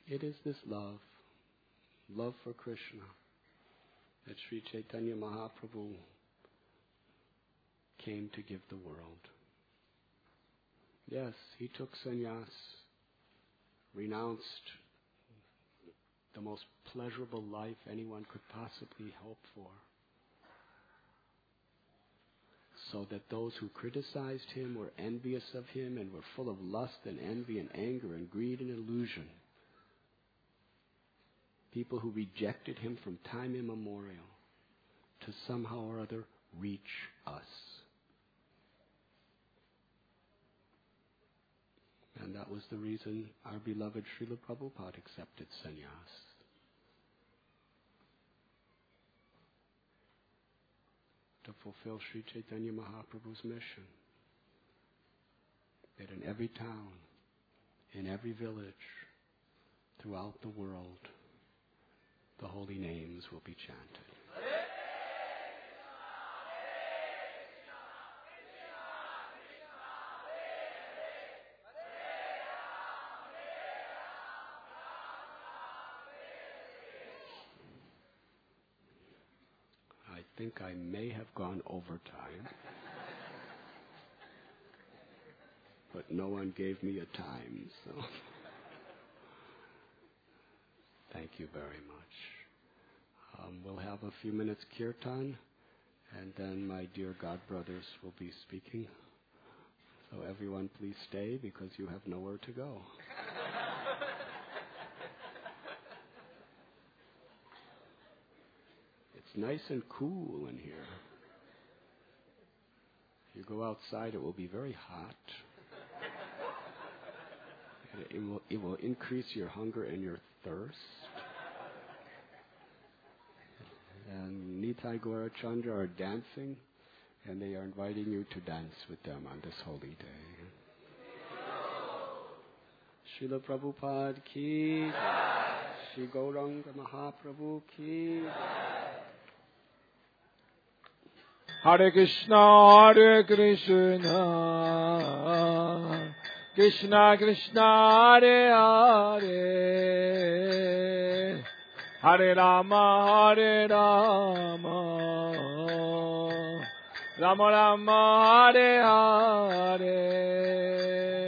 It is this love for Krishna, that Sri Chaitanya Mahaprabhu came to give the world. Yes, he took sannyas, renounced the most pleasurable life anyone could possibly hope for, so that those who criticized him, were envious of him, and were full of lust and envy and anger and greed and illusion, people who rejected him from time immemorial, to somehow or other reach us. And that was the reason our beloved Srila Prabhupada accepted sannyas. To fulfill Sri Chaitanya Mahaprabhu's mission. That in every town, in every village, throughout the world, the holy names will be chanted. I think I may have gone over time, but no one gave me a time, so thank you very much. We'll have a few minutes kirtan, and then my dear God brothers will be speaking. So everyone please stay, because you have nowhere to go. It's nice and cool in here. If you go outside, it will be very hot. It will increase your hunger and your thirst. And Nitai Gaurachandra are dancing, and they are inviting you to dance with them on this holy day. Srila Prabhupada ki, Sri Gauranga Mahaprabhu ki. Hare Krishna, Krishna Krishna, Hare Hare, Hare Rama, Rama Rama, Hare Hare.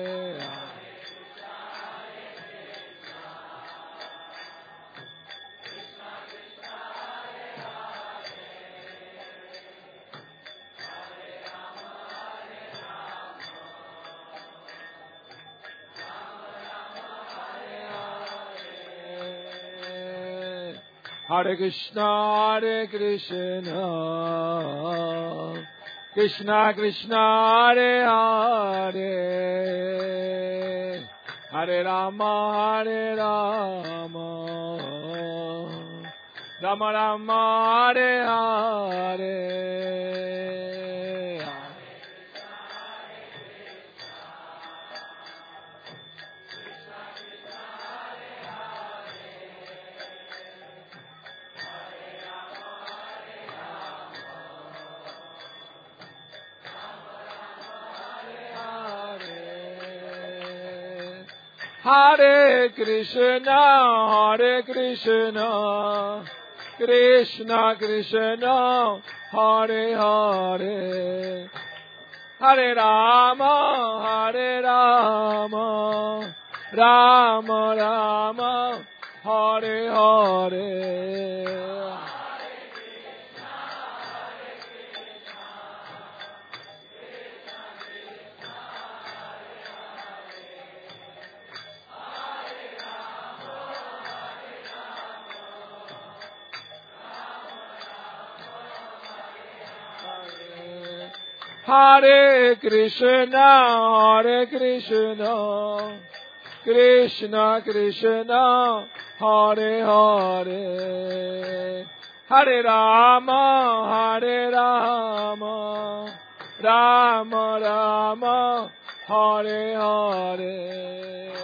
Hare Krishna, Krishna Krishna, Hare Hare, Hare Rama, Rama Rama, Hare Hare. Hare Krishna, Krishna Krishna, Hare Hare, Hare Rama, Rama Rama, Hare Hare. Hare Krishna, Krishna Krishna, Hare Hare, Hare Rama, Rama Rama, Hare Hare.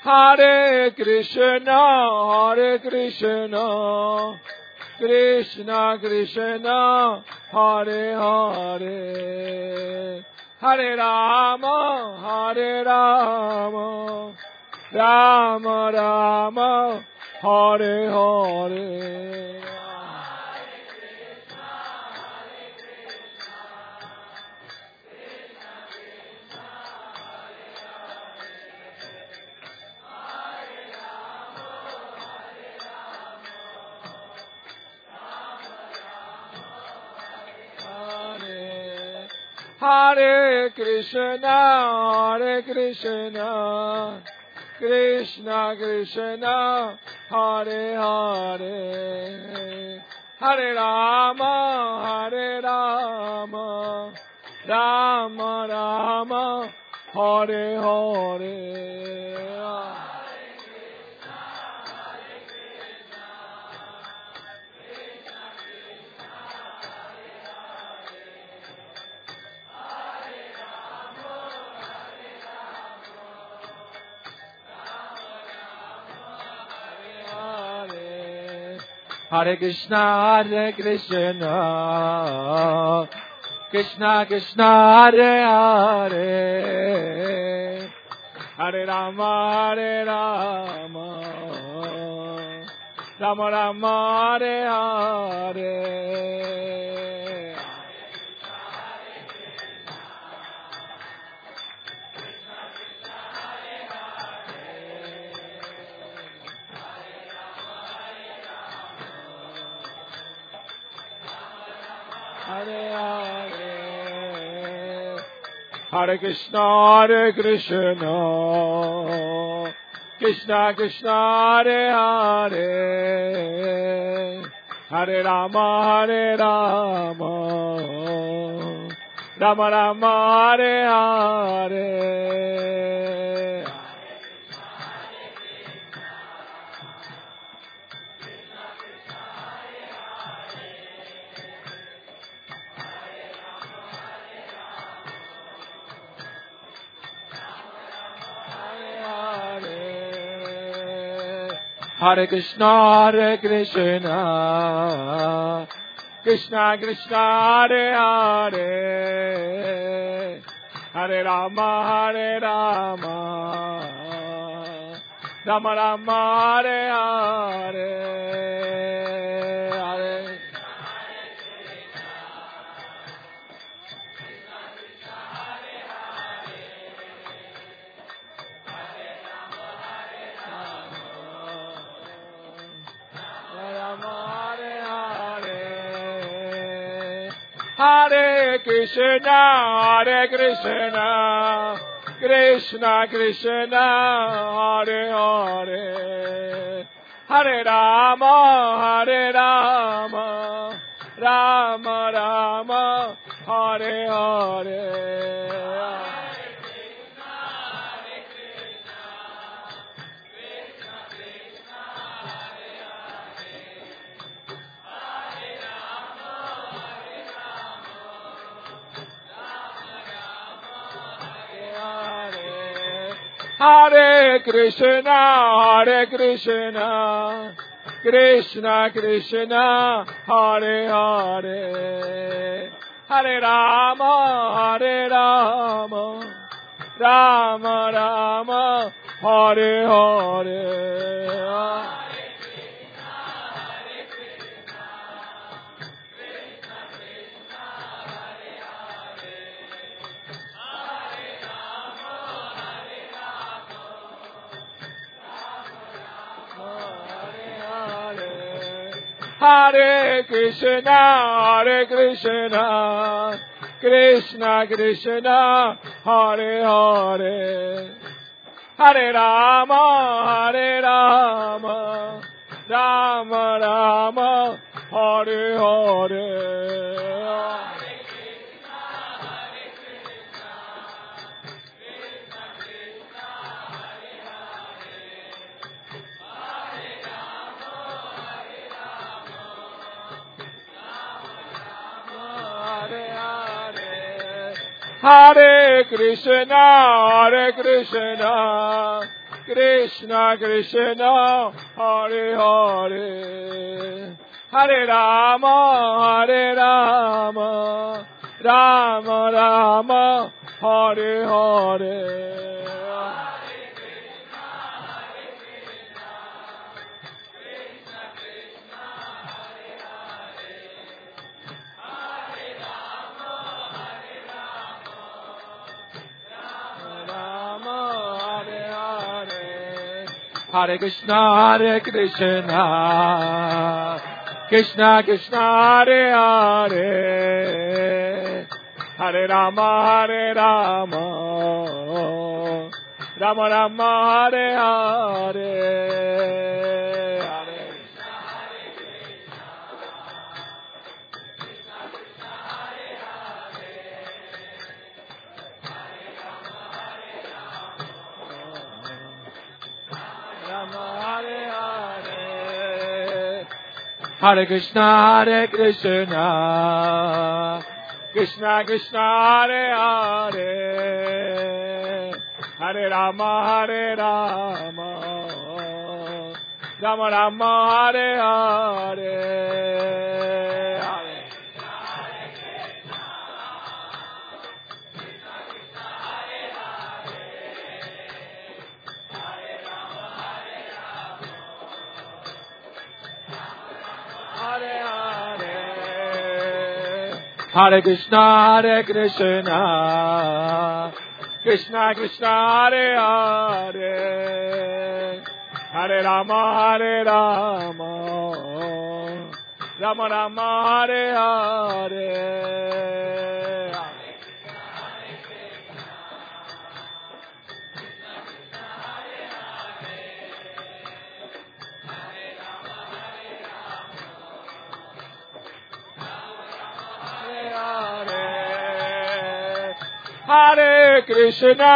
Hare Krishna, Hare Krishna, Krishna Krishna, Hare Hare, Hare Rama, Hare Rama, Rama Rama, Hare Hare. Hare Krishna, Hare Krishna, Krishna Krishna, Hare Hare, Hare Rama, Hare Rama, Rama Rama, Hare Hare. Hare Krishna, Hare Krishna, Krishna Krishna, Hare Hare, Hare Rama, Hare Rama, Rama Rama, Hare Hare. Hare Hare, Hare Krishna, Hare Krishna, Krishna Krishna, Hare Hare, Hare Rama, Hare Rama, Rama Rama, Hare Hare. Hare Krishna, Hare Krishna, Krishna Krishna, Hare Hare, Hare Rama, Hare Rama, Rama Rama, Hare Hare. Hare Hare Krishna, Hare Krishna, Krishna Krishna, Hare Hare, Hare Rama, Hare Rama, Rama Rama, Hare Hare. Hare Krishna, Hare Krishna, Krishna Krishna, Hare Hare, Hare Rama, Hare Rama, Rama Rama, Hare Hare. Hare Krishna, Hare Krishna, Krishna Krishna, Hare Hare, Hare Rama, Hare Rama, Rama Rama, Hare Hare. Hare Krishna, Hare Krishna, Krishna Krishna Hare Hare Hare Rama Rama Rama Hare Hare Hare Krishna Krishna Krishna Hare Hare Hare Rama Rama Rama Hare Hare Hare Krishna Krishna Krishna Hare Hare Hare Rama Rama Rama Hare Hare Hare Krishna Krishna Krishna Hare Hare Hare Rama Rama Rama Hare Hare Hare Krishna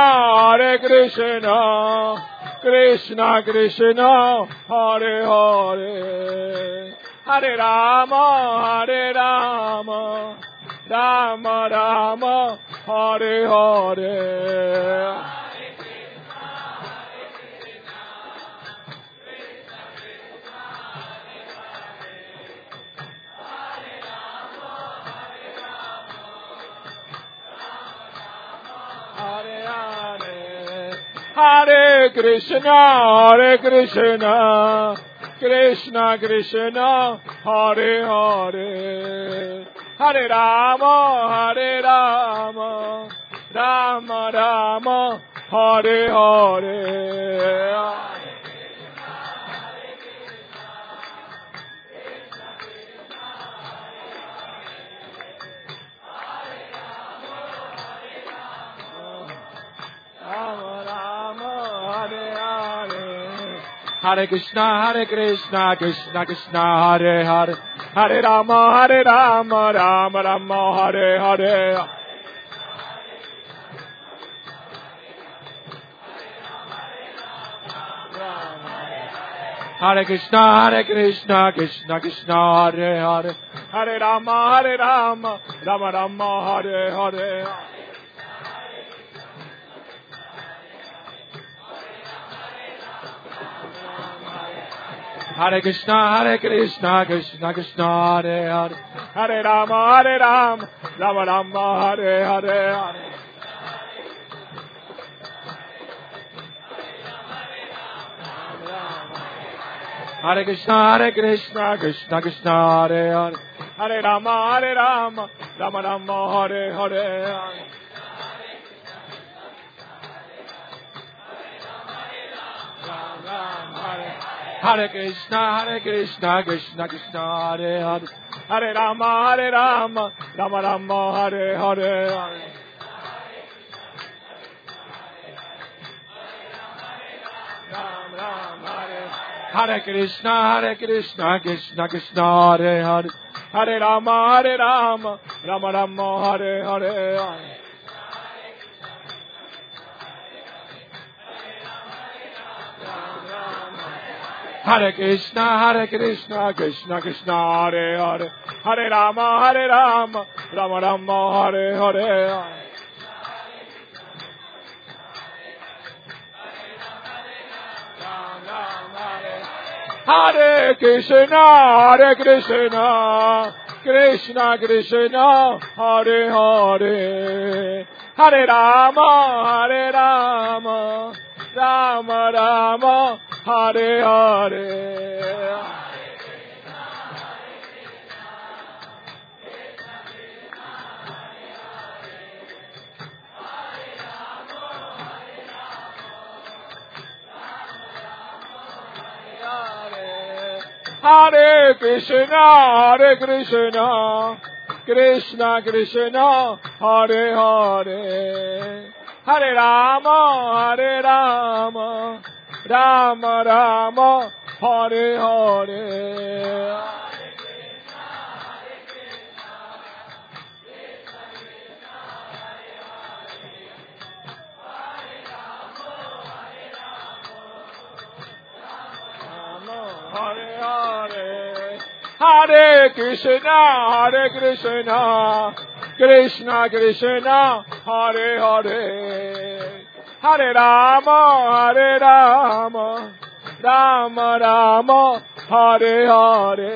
Krishna Krishna Hare Hare Hare Rama Rama Rama Hare Hare Hare Krishna Krishna Krishna Hare Hare Hare Rama Rama Rama Hare Hare Hare Krishna Krishna Krishna Hare Hare Hare Rama Rama Rama Hare Hare Hare Krishna Krishna Krishna Hare Hare Hare Rama Rama Rama Hare Hare Hare Krishna Krishna Krishna Hare Hare Hare Rama Rama Rama Hare Hare Hare Krishna Krishna Krishna Hare Hare Hare Rama Rama Rama Hare Hare Hare Krishna Krishna Krishna Hare Hare Hare Rama Rama Rama Hare Hare Hare Krishna Krishna Krishna Hare Hare Hare Rama Rama Rama Hare Hare Hare Krishna Krishna Krishna Hare Hare Hare Rama Rama Rama Hare Hare Hare Hare Krishna, Hare Krishna, Krishna Krishna, Hare Hare, Hare Rama, Hare Rama, Rama Rama, Hare Hare. Hare Krishna, Hare Krishna, Krishna Krishna, Hare Hare, Hare Rama, Hare Rama, Rama Rama, Hare Hare. Hare Krishna, Hare Krishna, Krishna Krishna, Hare Hare, Hare Rama, Hare Rama, Rama Rama, Hare Hare.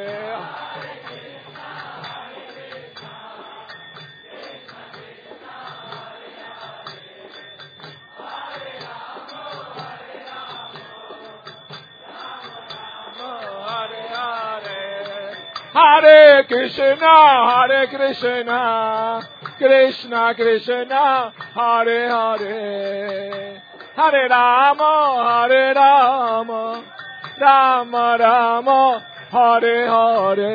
Hare Krishna, Hare Krishna, Krishna Krishna, Hare Hare, Hare Rama, Hare Rama, Rama Rama, Hare Hare.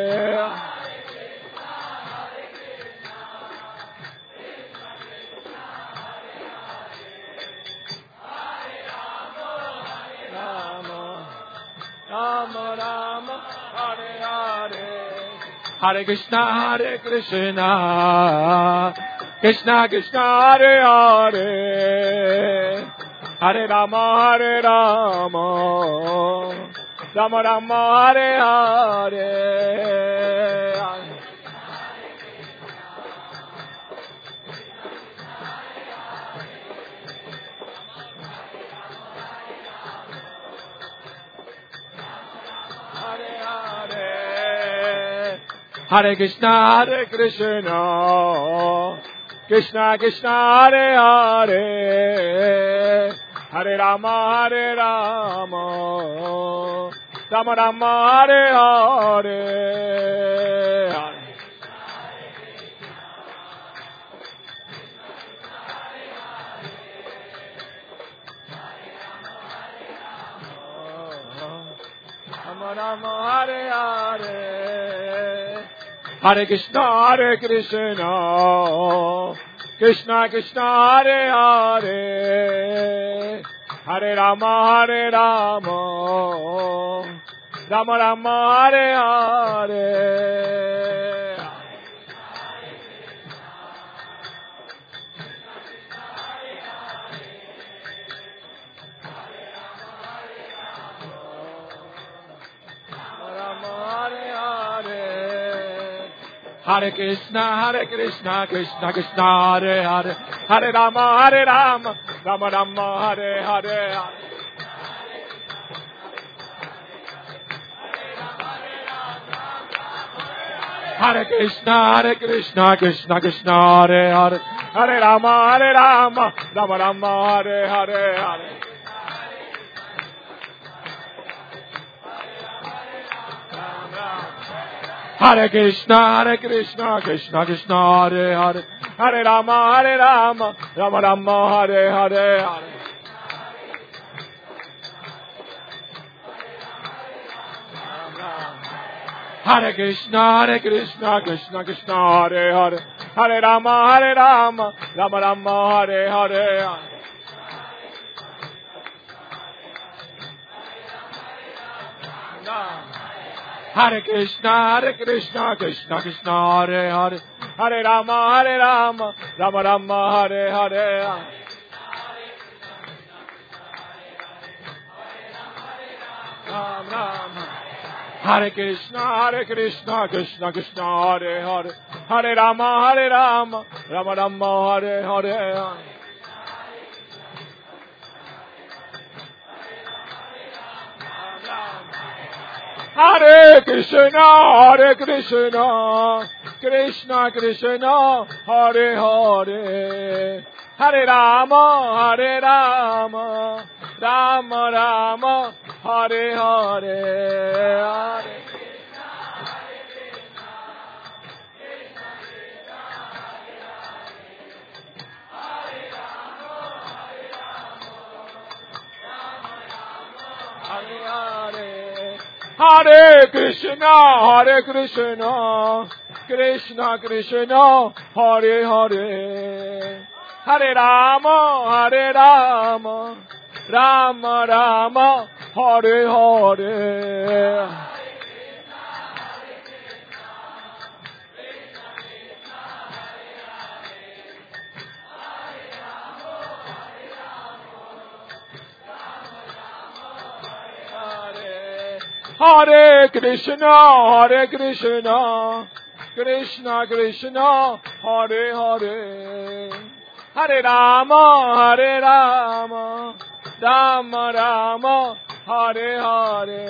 Rama Rama, Hare Hare, Hare Krishna, Hare Krishna, Krishna Krishna, Hare Hare, Hare Rama, Hare Rama, Rama Rama, Hare Hare. Hare Krishna, Hare Krishna, Krishna Krishna, Hare Hare, Hare Rama, Hare Rama, Rama Rama, Hare Hare. Rama Rama, Hare Hare, Hare Krishna, Hare Krishna, Krishna Krishna, Hare Hare, Hare Rama, Hare Rama, Rama Rama, Hare Hare. Hare Krishna, Hare Krishna, Krishna Krishna, Hare Hare, Hare Rama, Hare Rama, Rama Rama, Hare Hare. Hare Krishna, Hare Krishna, Krishna Krishna, Hare Hare, Hare Rama, Hare Rama, Rama Rama, Hare Hare. Hare Krishna, Hare Krishna, Krishna Krishna, Hare Hare, Hare Rama, Hare Rama, Rama Rama, Hare Hare. Hare Krishna, Hare Krishna, Krishna Krishna, Hare Hare, Hare Rama, Hare Rama, Rama Rama, Hare Hare. Hare Krishna, Hare Krishna, Krishna Krishna, Hare Hare, Hare Rama, Hare Rama, Rama Rama, Hare Hare. Hare Krishna, Hare Krishna, Krishna Krishna, Hare Hare, Hare Rama, Hare Rama, Rama Rama, Hare Hare. Hare Krishna, Hare Krishna, Krishna Krishna, Hare Hare, Hare Rama, Hare Rama, Rama Rama, Hare Hare, Hare Hare Krishna, Hare Krishna, Krishna Krishna, Hare Hare, Hare Rama, Hare Rama, Rama Rama, Hare Hare. Hare Krishna, Hare Krishna, Krishna Krishna, Hare Hare, Hare Rama, Hare Rama, Rama Rama, Hare Hare.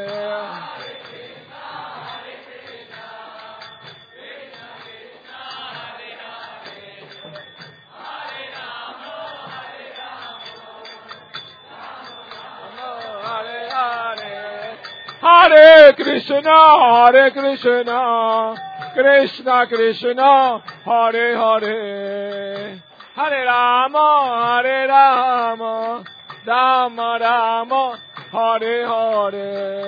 Hare Krishna, Hare Krishna, Krishna Krishna, Hare Hare, Hare Rama, Hare Rama, Rama Rama, Hare Hare.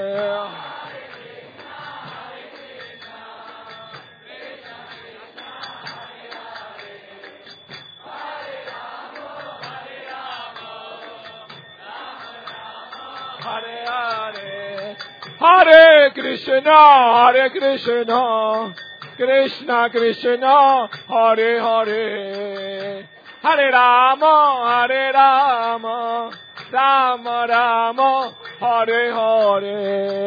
Hare Krishna, Hare Krishna, Krishna Krishna, Hare Hare, Hare Rama, Hare Rama, Rama Rama, Hare Hare.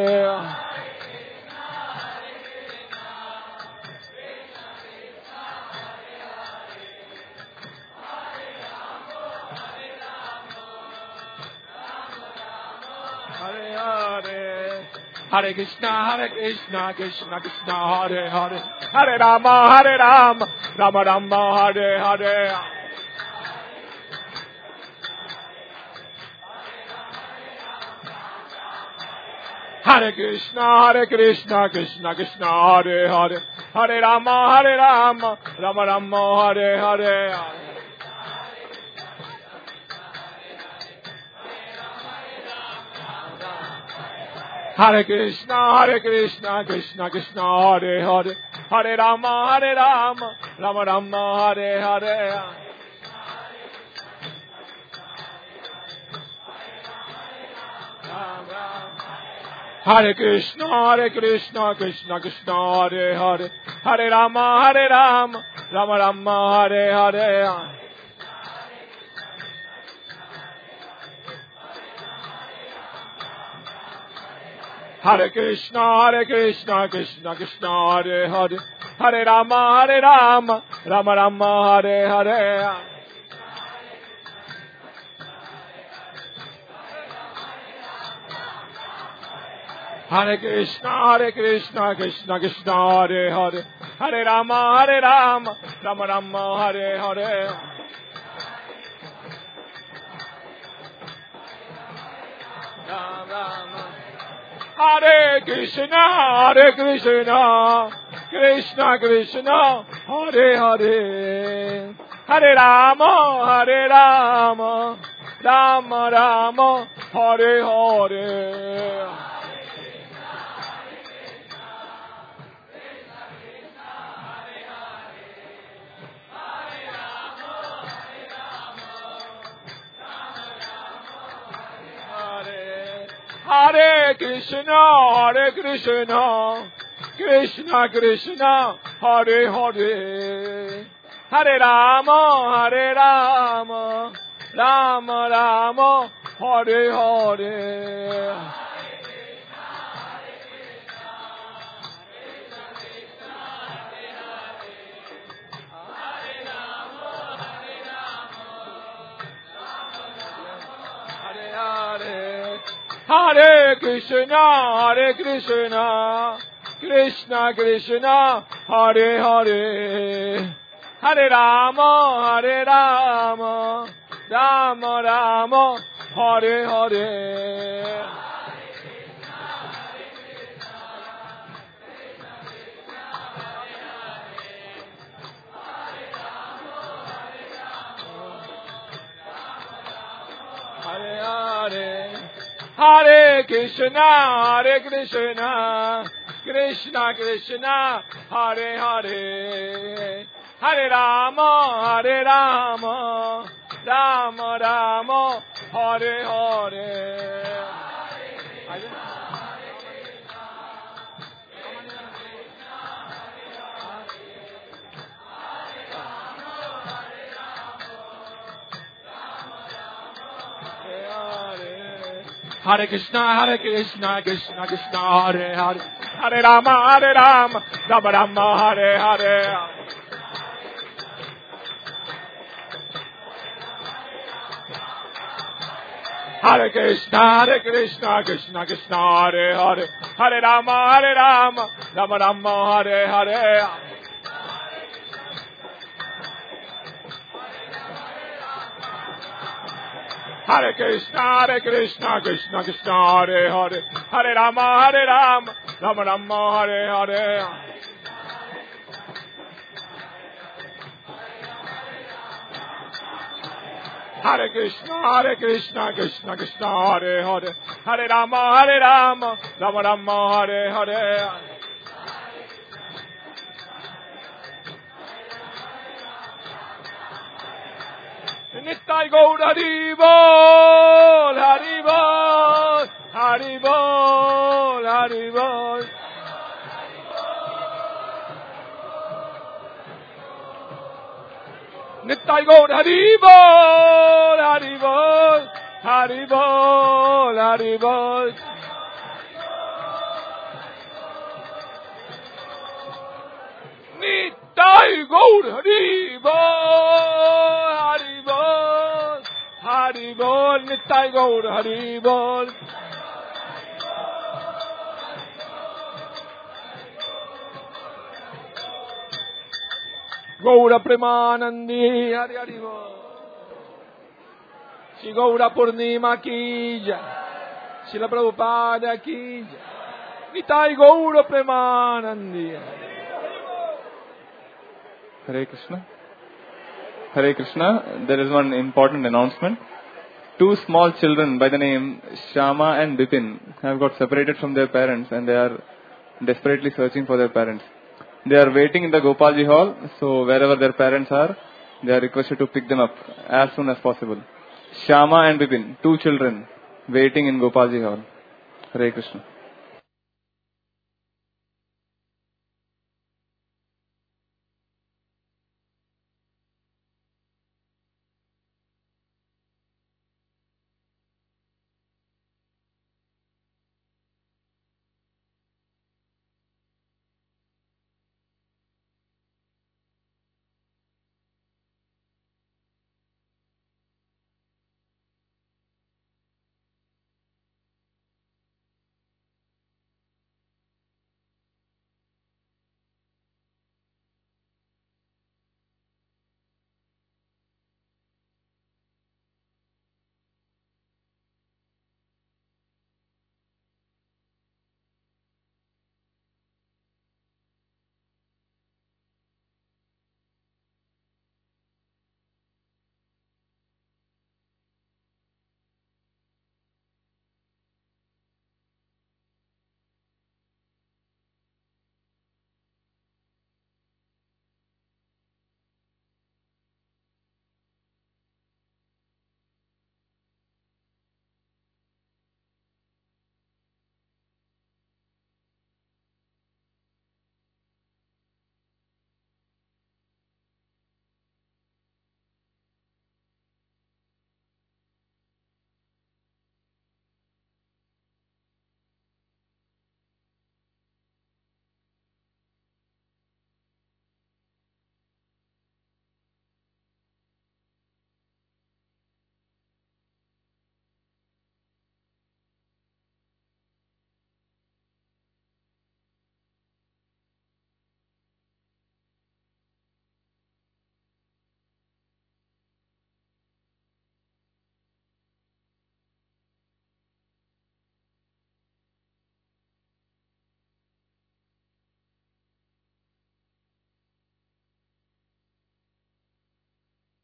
Hare Krishna, Krishna Krishna, Hare Hare, Hare Rama, Rama Rama, Hare Hare. Hare Krishna, Krishna Krishna, Hare Hare, Hare Rama, Rama Rama, Hare Hare. Hare Krishna, Krishna Krishna, Hare Hare, Hare Rama, Rama Rama, Hare Hare. Hare Krishna, Krishna Krishna, Hare Hare, Hare Rama, Rama Rama, Hare Hare. Hare Krishna, Krishna Krishna, Hare Hare, Hare Rama, Rama Rama, Hare Hare. Hare Krishna, Krishna Krishna, Hare Hare, Hare Rama, Rama Rama, Hare Hare. Hare Krishna, Krishna Krishna, Hare Hare, Hare Rama, Rama Rama, Hare Hare. Hare Krishna, Krishna Krishna, Hare Hare, Hare Rama, Rama Rama, Hare Hare. Hare Krishna, Hare Krishna, Krishna Krishna, Hare Hare, Hare Rama, Hare Rama, Rama Rama, Hare Hare. Hare Hare, Hare Krishna, Hare Krishna, Krishna Krishna, Hare Hare, Hare Rama, Hare Rama, Rama Rama, Hare Hare. Hare Krishna, Krishna Krishna, Hare Hare, Hare Rama, Rama Rama, Hare Hare. Hare Krishna, Krishna Krishna, Hare Hare, Hare Rama, Rama Rama, Hare Hare. Hare Krishna, Krishna Krishna, Hare Hare, Hare Rama, Rama Rama, Hare Hare. Hare Krishna, Krishna Krishna, Hare Hare, Hare Rama, Rama Rama, Hare Hare. Nittai Gaur Hari Bol, Hari Bol, Hari Bol, Hari Bol. Nittai Gaur Hari Bol, Hari Bol, Hari Bol, Hari Bol. Nittai Gaur Hari Bol, Hari Bol, Hari Bol, Nittai Gaur Hari Bol. Gaura Premanandi, Hari Hari Bol. Shri Gaura Purnima ki jai, Srila Prabhupada ki jai, Nittai Gaura Premanandi. Hare Krishna. Hare Krishna. There is one important announcement. Two small children by the name Shama and Bipin have got separated from their parents and they are desperately searching for their parents. They are waiting in the Gopalji hall, so wherever their parents are, they are requested to pick them up as soon as possible. Shama and Bipin, two children waiting in Gopalji hall. Hare Krishna.